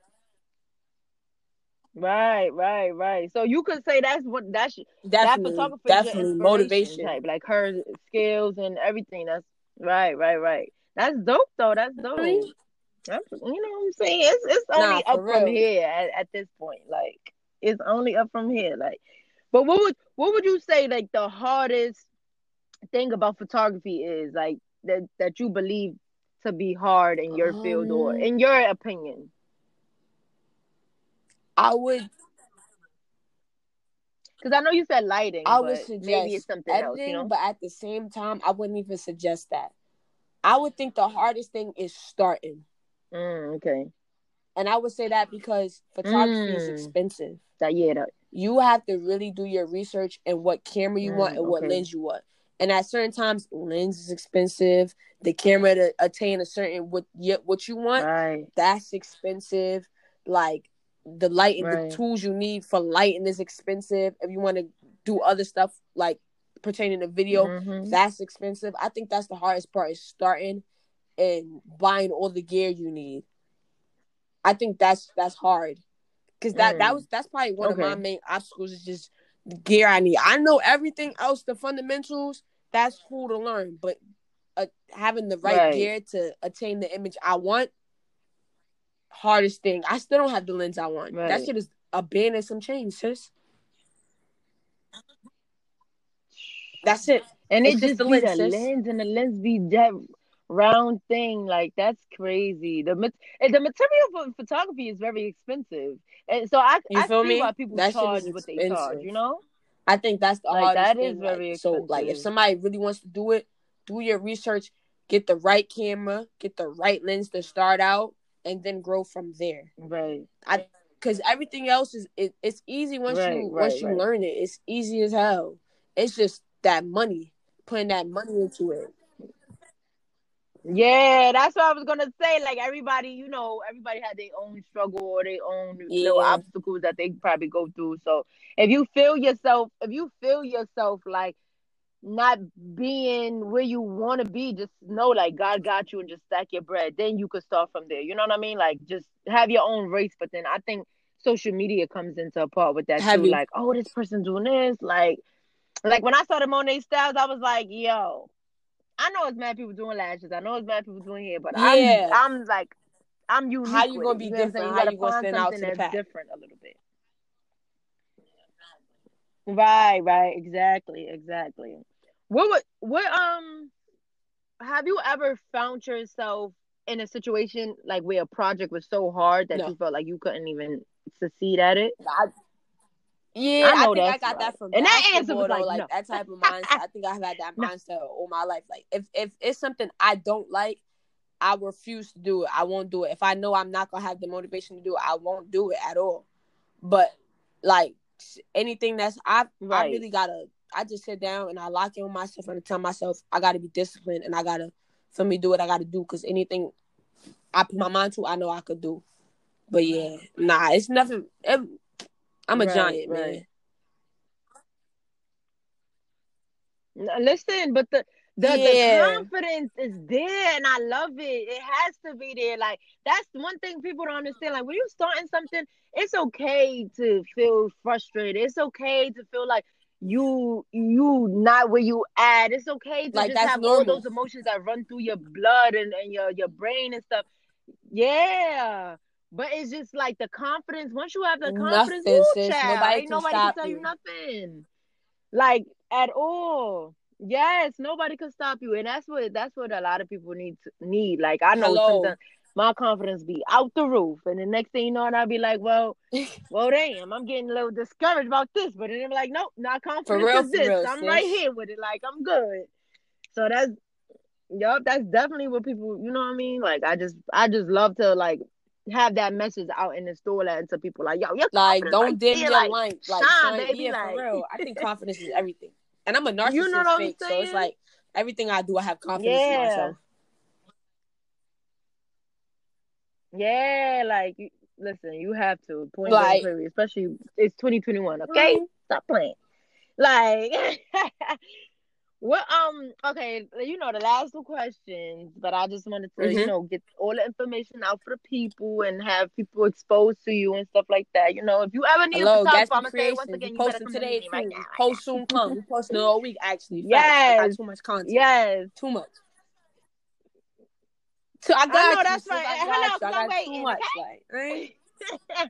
Right, right, right. So you could say that definitely, photographer is your definitely inspiration motivation. type, like her skills and everything. That's right, right, right. That's dope though. That's I mean, dope. That's, you know what I'm saying? It's nah, only up for from real. here at this point. Like it's only up from here. Like, but what would you say like the hardest thing about photography is like that you believe to be hard in your field or Um, in your opinion? I would Because I know you said lighting, I would but maybe it's suggest something else. You editing, know? but at the same time, I wouldn't even suggest that. I would think the hardest thing is starting. Okay. And I would say that because photography is Mm. expensive. That yeah. That. You have to really do your research and what camera you want and what Okay. lens you want. And at certain times, lens is expensive. The camera to attain a certain what you want, Right. that's expensive. Like the light and the Right. tools you need for lighting is expensive. If you want to do other stuff like pertaining to video, Mm-hmm. that's expensive. I think that's the hardest part is starting and buying all the gear you need. I think that's hard because that's probably one of my Okay. main obstacles is just the gear I need. I know everything else, the fundamentals. That's cool to learn, but having the right Right. gear to attain the image I want, hardest thing. I still don't have the lens I want. That Right. shit is a band and some change, sis. That's it. And It's it just just the be lens, the sis. lens, and the lens be that round thing. Like that's crazy. And the material for photography is very expensive, and so You I feel see why me? people That shit charge is what they charge. expensive. You know, I think that's the like hardest that is thing. Like, very so, like, if expensive. somebody really wants to do it, do your research, get the right camera, get the right lens to start out, and then grow from there. Right. Because everything else it's easy Right. Right. once you Right. learn it. It's easy as hell. It's just that money, putting that money into it. Yeah, that's what I was gonna say. Like everybody, everybody had their own struggle or their own little Yeah, obstacles that they probably go through. So if you feel yourself like not being where you want to be, just know like God got you and just stack your bread. Then you could start from there. You know what I mean? Like just have your own race. But then I think social media comes into a part with that too. heavy. Like, oh, this person doing this. Like when I saw the Monet Styles, I was like, yo. I know it's mad people doing lashes. I know it's mad people doing hair, but Yeah. I'm like, I'm How unique you with gonna it. be You know what I'm saying? different? You How gotta you gonna find stand out something to the that's pack? different a little bit. Right, right, exactly. What have you ever found yourself in a situation like where a project was so hard that No. you felt like you couldn't even succeed at it? Yeah, I I know think I that's got right. that from And that answer basketball was though, like like no. that type of mindset. I think I've had that No. mindset all my life. Like if it's something I don't like, I refuse to do it. I won't do it. If I know I'm not gonna have the motivation to do it, I won't do it at all. But like anything that's I Right. really gotta. I just sit down and I lock in with myself and I tell myself I gotta be disciplined and I gotta for me do what I gotta do because anything I put my mind to, I know I could do. But yeah, nah, it's nothing. I'm a Right, giant, right. man. Listen, but the Yeah, confidence is there, and I love it. It has to be there. Like that's one thing people don't understand. Like when you starting something, it's okay to feel frustrated. It's okay to feel like you not where you at. It's okay to like just that's have all normal. those emotions that run through your blood and your brain and stuff. Yeah. But it's just like the confidence. Once you have the confidence, Nothing, woo, sis. child, Nobody ain't can nobody can stop tell you you. nothing. Like at all. Yes, nobody can stop you, and that's what a lot of people need. Like I know Hello. sometimes my confidence be out the roof, and the next thing you know, and I'll be like, well, damn, I'm getting a little discouraged about this, but then I'm like, nope, not confidence is For this. real, I'm right sis. here with it, like I'm good. So that's definitely what people, you know what I mean? Like I just love to like have that message out in the store and to people like, yo, your Like, confidence right don't dim there, your like light. Like, shine, shine. baby, Yeah, for like real. I think confidence is everything. And I'm a you know narcissist what I'm fake, so it's saying? like everything I do, I have confidence in Yeah. myself. Yeah, like listen, you have to point blank Like, period. Especially it's 2021. Okay, stop playing. Like, what? Okay, the last two questions, but I just wanted to mm-hmm. get all the information out for the people and have people exposed to you and stuff like that. If you ever need a Hello, photographer, Gatsby I'm gonna say it once Creations. We again. You better posting come to meet today me right too. now, Post soon come. We posting all week actually. Facts. I got Yes, too much content. yes. Too much. So I I know got you, that's sis. right. I Hello, got you. I because I'm got too waiting. much. Like, right? Okay.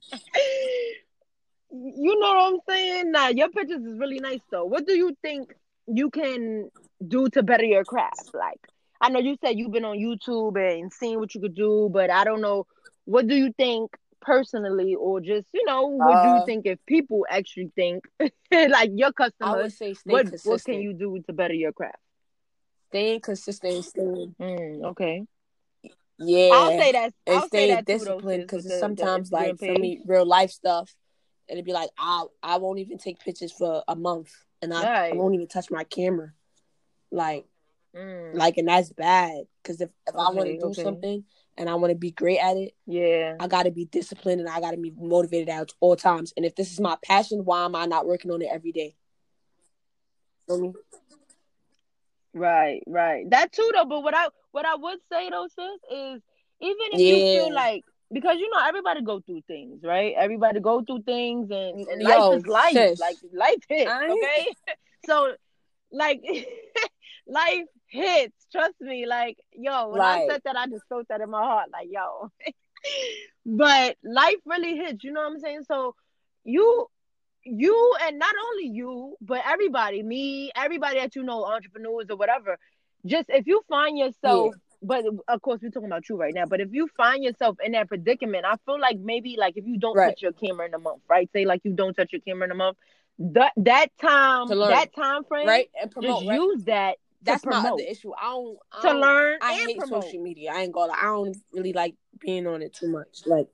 You know what I'm saying? Nah, your pictures is really nice though. What do you think you can do to better your craft? Like, I know you said you've been on YouTube and seen what you could do, but I don't know. What do you think personally, or just what do you Uh, think if people actually think like your I customers? would say stay What can consistent. you do to better your craft? Staying consistent. Staying. Okay. Yeah, and I'll say stay that too though, disciplined sis, because with it's the sometimes Instagram like for page. me real life stuff. It'd be like I won't even take pictures for a month, and All I right. won't even touch my camera. Like Mm, like, and that's bad because if I want to okay. do Okay. something and I want to be great at it, Yeah. I got to be disciplined and I got to be motivated at all times. And if this is my passion, why am I not working on it every day? Feel me? Right, right. That too though, but what I would say though, sis, is even if you feel Yeah. like because everybody go through things, right? Everybody go through things and life Yo, is life. Like sis. life hits, I ain't. okay? So like life hits, trust me. Like, yo, when I Like, said that I just felt that in my heart, like, yo. But life really hits, you know what I'm saying? So you and not only you but everybody, me, everybody that entrepreneurs or whatever, just if you find yeah. yourself, but of course we're talking about you right now, but if you find yourself in that predicament, I feel like maybe like if you don't Right. touch your camera in a month, right, say like you don't touch your camera in a month, that To time, learn. that time frame, Right? And just promote, right? use that to That's my other promote, issue. to learn I and hate promote. social media. I ain't gonna lie. I don't really like being on it too much. Like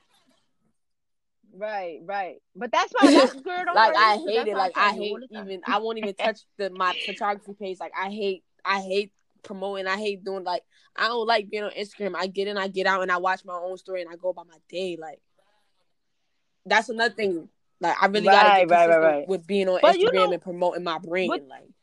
Right, right, but that's fine. That's girl, don't like worry, I because hate that's it. why I Like tell I you all hate the even time. I won't even touch my photography page. Like I hate promoting. I hate doing like I don't like being on Instagram. I get in, I get out and I watch my own story and I go about my day. Like that's another thing. Like I really gotta Right, get right, right, consistent right. with being on But Instagram and promoting my what brand. Like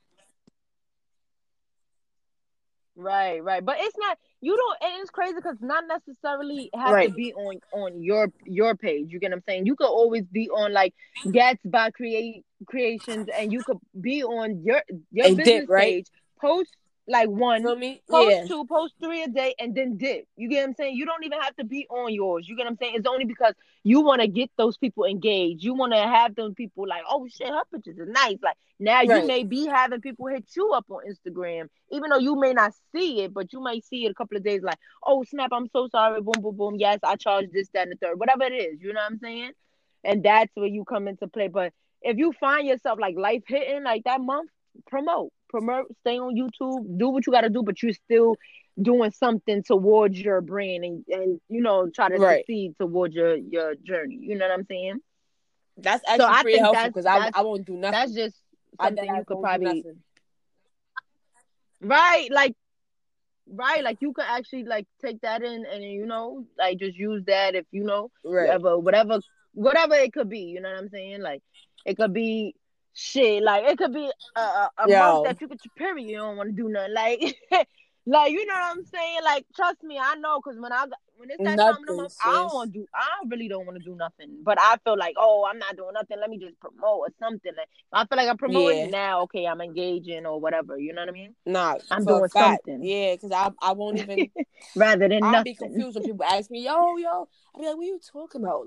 right, right. But it's not, you don't, and it's crazy because not necessarily have to right. be on your page. You get what I'm saying? You could always be on like Gats by Creations, and you could be on your And dip, business right? page. Post like one, Feel me? post Yeah. two, post three a day, and then dip. You get what I'm saying? You don't even have to be on yours. You get what I'm saying? It's only because you want to get those people engaged. You want to have those people like, oh shit, her pictures are nice. Like now you Right. may be having people hit you up on Instagram, even though you may not see it, but you might see it a couple of days like, oh snap, I'm so sorry, boom, boom, boom. Yes, I charged this, that, and the third, whatever it is. You know what I'm saying? And that's where you come into play. But if you find yourself like life hitting like that month, promote, stay on YouTube, do what you got to do, but you're still doing something towards your brand and try to Right. succeed towards your journey. You know what I'm saying? That's So actually I pretty think helpful because I won't do that's nothing. just I dead something you ass could won't do probably nothing. right like right, like you could actually like take that in and like just use that if you Right. ever whatever it could be. You know what I'm saying? Like it could be shit. Like it could be a month Yo, that you get your period, you don't want to do nothing. Like like you know what I'm saying? Like trust me, I know because when it's that time of the nothing, month, sis. I really don't want to do nothing. But I feel like, oh, I'm not doing nothing. Let me just promote or something. Like I feel like I'm promoting Yeah. now. Okay, I'm engaging or whatever. You know what I mean? Nah, I'm for a doing fact. something Yeah, because I won't even. rather than I'll be nothing. confused when people ask me, yo. I'll be like, what are you talking about?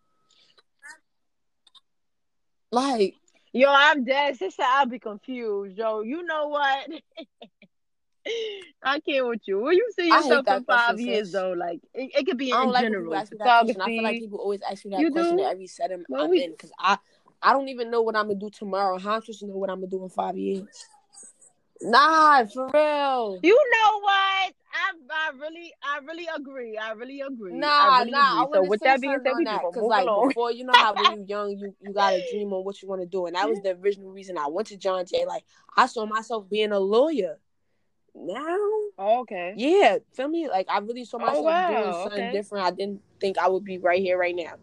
Like, Yo, I'm dead. Sister, I'll be confused. Yo, you know what? I can't with you. Where you see I hate yourself in that question, 5 years sis. though? Like it could be I don't in like when people general, ask me that question. I feel like photography. people always ask me that You question at do? every setting Well, I'm in because I don't even know what I'm gonna do tomorrow. How am I supposed to know what I'm gonna do in 5 years? Nah, for real. you know what? I really agree. I really agree. I Nah, really I agree. So want to with say that being something said, on we just that gonna because, move like, along. before, you know how when you young, you got a dream on what you want to do, and that was the original reason I went to John Jay. Like, I saw myself being a lawyer. Now, Oh, okay. yeah, feel me? Like, I really saw Oh myself doing wow. something Okay. different. I didn't think I would be right here, right now.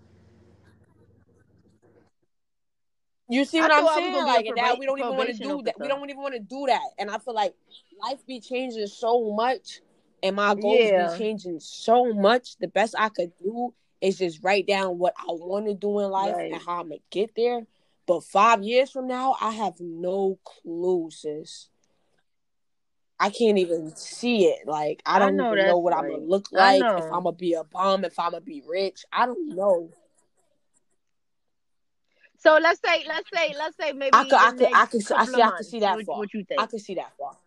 You see I what I'm thought I was saying? gonna be a Like, and now we don't even want to probation do that. We officer. don't even want to do that. And I feel like life be changing so much, and my goals be Yeah. changing so much. The best I could do is just write down what I want to do in life and Right. how I'm gonna get there. But 5 years from now, I have no clue, sis. I can't even see it. Like, I I don't know even know that's what I'm gonna right. look I like. If I'm know. gonna be a bum, if I'm gonna be rich, I don't know. So let's say maybe the next couple of I could months. see that far. What you I think? could see that far.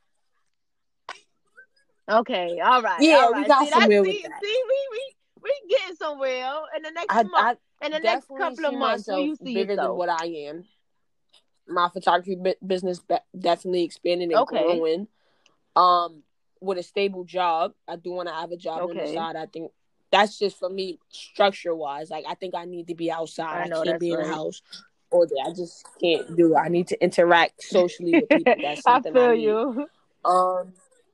Okay, all right, Yeah, all we right. got See that? somewhere with See, that. we getting somewhere in the next month. I In the next definitely couple of see months, where myself you see bigger than yourself? what I am. My photography business definitely expanding and Okay, growing. With a stable job, I do want to have a job on the okay. side. I think that's just for me, structure wise. Like I think I need to be outside. I I know can't that's be in the right. house all day. I just can't do it. I need to interact socially with people. That's I something I feel need. you. Um,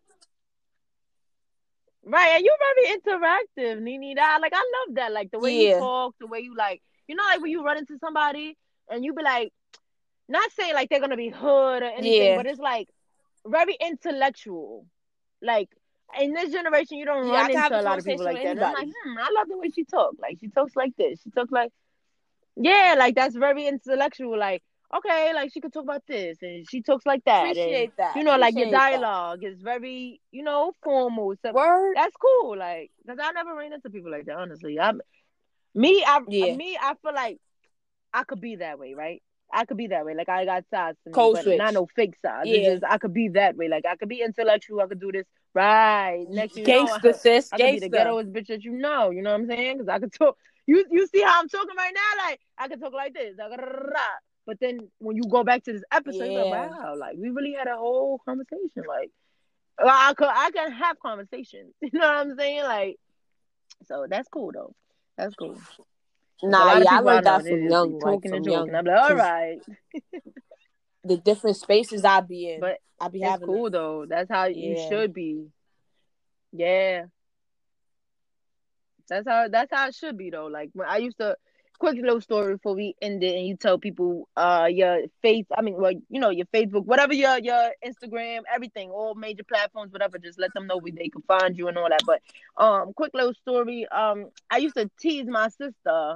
Right, and you're very interactive, Nini. That like I love that. Like the way you yeah, talk, the way you like, like when you run into somebody and you be like, not saying like they're gonna be hood or anything, yeah, but it's like very intellectual. Like in this generation, you don't yeah. I run can have into a a lot of people conversation with like that. And I'm like, anybody. I love the way she talks. Like she talks like this. She talks like, yeah, like that's very intellectual. Like, okay, like she could talk about this and she talks like that. And Appreciate that. like your Appreciate that. dialogue is very, formal. So Word. that's cool. Like, cause I never ran into people like that. Honestly, me. Yeah. I feel like I could be that way, right? I could be that way. Like I got sides to me, Code but not switch. no fake sides. It's Yeah. just I could be that way. Like I could be intellectual. I could do this. Right. Next thing you know, Gangster, sis. I could be the Gangster. ghettoest bitch that you know. You know what I'm saying? Because I could talk. You see how I'm talking right now? Like I could talk like this. But then when you go back to this episode, you're like, Yeah. wow, like we really had a whole conversation. Like I can have conversations. You know what I'm saying? Like so that's cool though. That's cool. Because a Nah, lot of yeah, I people I learned know, that they from just be young, like talking and from talking. young. I'm like, all Cause right. the different spaces I be in, But I be it's having to, cool though. That's how you yeah. should be. Yeah. That's how it should be though. Like when I used to quick little story before we end it and you tell people your face I mean well, your Facebook, whatever your Instagram, everything, all major platforms, whatever, just let them know where they can find you and all that. But quick little story. I used to tease my sister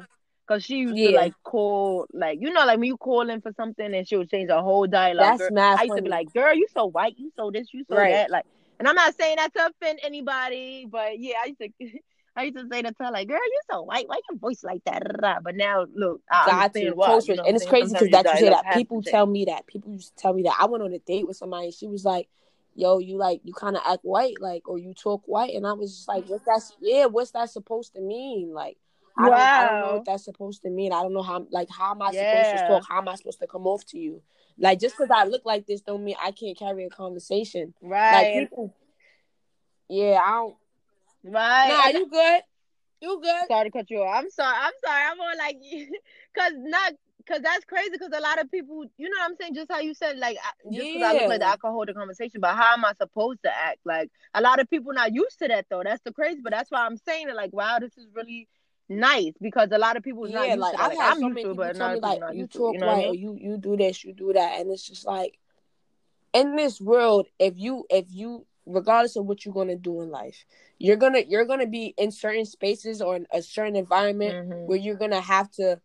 Cause she used to Yeah, like call, like like when you call in for something and she would change the whole dialogue. that's Girl, mad I used to be funny. like, "Girl, you so white, you so this, you so Right. that." Like, and I'm not saying that to offend anybody, but yeah, I used to, I used to say that to her, like, "Girl, you so white, why your voice like that?" But now, look, I Got understand to why. code You switch, know what and I'm it's saying? crazy Sometimes because your that you say dialogue that. has to People tell change. me that. People used to tell me that. I went on a date with somebody. She was like, "Yo, you kind of act white, like, or you talk white," and I was just like, "What's that? Yeah, what's that supposed to mean? Like, I don't know what Wow. that's supposed to mean. I don't know how am I supposed to Yeah. talk? How am I supposed to come off to you? Like, just because I look like this don't mean I can't carry a conversation. Like Right. people, yeah, I don't. Right. Nah, And you good? You good? sorry to cut you off. I'm sorry. I'm sorry. I'm more like, cause that's crazy. Cause a lot of people, you know what I'm saying? Just how you said, like, just cause I look like Yeah. that, I can hold a conversation. But how am I supposed to act? Like, a lot of people not used to that though. That's the crazy. But that's why I'm saying it. Like, wow, this is really nice because a lot of people is not Yeah, used like to that. I've Like, had I'm so used many to it, people but a tell lot me of people like not you used to it. talk You know what I white or mean? you do this, you do that, and it's just like in this world, if you regardless of what you're gonna do in life, you're gonna be in certain spaces or in a certain environment Mm-hmm. where you're gonna have to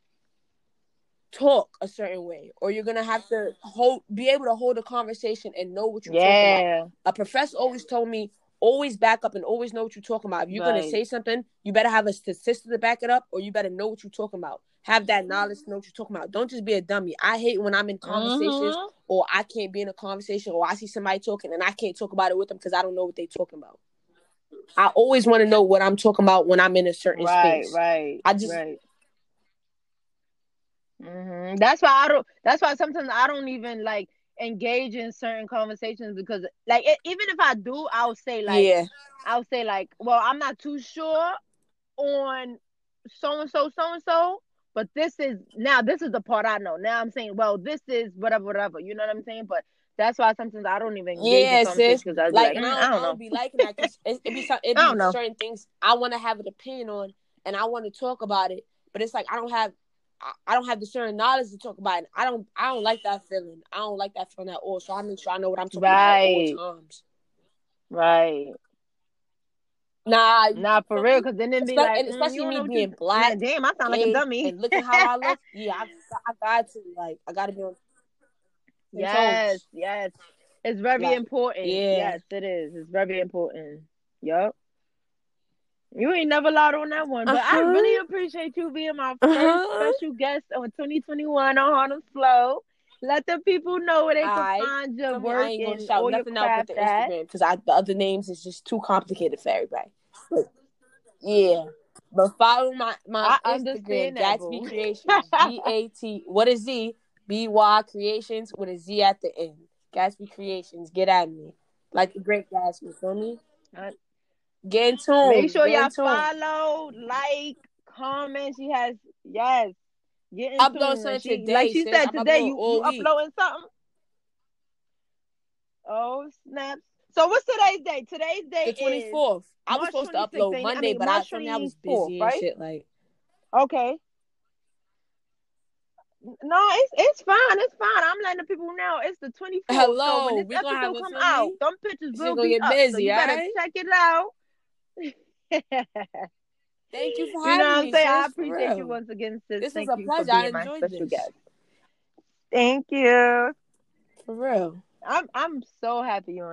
talk a certain way or you're gonna have to be able to hold a conversation and know what you're talking about. Yeah. A professor always told me always back up and always know what you're talking about. If you're gonna Right. say something, you better have a statistic to back it up or you better know what you're talking about. Have that knowledge to know what you're talking about. Don't just be a dummy. I hate when I'm in conversations Mm-hmm. or I can't be in a conversation or I see somebody talking and I can't talk about it with them because I don't know what they're talking about. I always want to know what I'm talking about when I'm in a certain Right. space. Right. I just Right. That's why I don't. That's why sometimes I don't even like engage in certain conversations because, like, even if I do, yeah. I'll say like, well, I'm not too sure on so and so, but this is the part I know. Now I'm saying, well, this is whatever, whatever. You know what I'm saying? But that's why sometimes I don't even engage in Yeah, conversations sis. because I'd be Like, like, and I I don't, I don't don't know, be liking that because it I be don't know. certain things I want to have an opinion on, and I want to talk about it, but it's like I don't have the certain knowledge to talk about it. I don't like that feeling. I don't like that feeling at all. So I make sure I know what I'm talking about at all Right. times. Right. Nah, you Not for feel real, me? because then it'd be like, And you especially don't me know what you. being I'm black, like, damn, I sound like a gay, dummy. and look at how I look. Yeah, I got to I got to be on 10 Yes, toes. yes. It's very Like, important. yeah. Yes, it is. It's very important. Yup. You ain't never lied on that one. Uh But I really huh. appreciate you being my Uh first huh. special guest on 2021 on Harlem's Flow. Let the people know where they can I find your feel me. I work ain't gonna and shout all your nothing out but craft the at. Instagram because the other names is just too complicated for everybody. But, yeah, but follow my I Instagram understand that, Gatsby boo. Creations GAT what is Z BY Creations with a Z at the end. Gatsby Creations. Get at me like the Great Gatsby. Feel me? Uh, Get in Make tune. sure Get in y'all tune. follow, like, comment. She has, yes, get in Upload tune. And something she, like today, she sis. said I'm today, uploading you all week. uploading something. Oh snaps! So what's today's date? Today's The date is 24th. I was March supposed to 26th. upload Ain't it? I Monday, mean but I March feel me I was 24th, busy and right? shit. Like, Okay. No, it's fine. It's fine. I'm letting the people know it's the 24th. So when hello, this we gonna have episode a come feel out, me? them pictures Shit will gonna be get up. So busy, you better alright? check it out. Thank you for You know having what I'm me, saying? I sis. For appreciate you real. once again, sis. This was Thank a you for pleasure. I being my enjoyed special this. guest. Thank you. For real. I'm so happy you